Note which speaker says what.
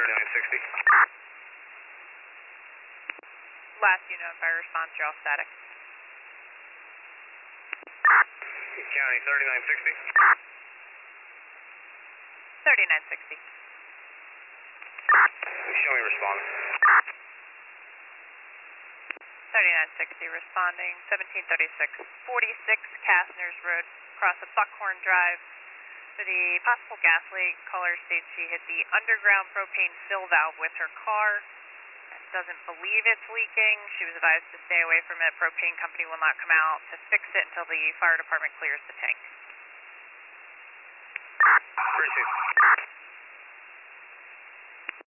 Speaker 1: 3960.
Speaker 2: Last unit on fire response, you're all static.
Speaker 1: County 3960.
Speaker 2: 3960.
Speaker 1: Show me responding.
Speaker 2: 3960 responding, 1736, 46 Kastner's Road, across a Buckhorn Drive. For the possible gas leak, caller states she hit the underground propane fill valve with her car. Doesn't believe it's leaking. She was advised to stay away from it. Propane company will not come out to fix it until the fire department clears the tank.
Speaker 1: Appreciate it.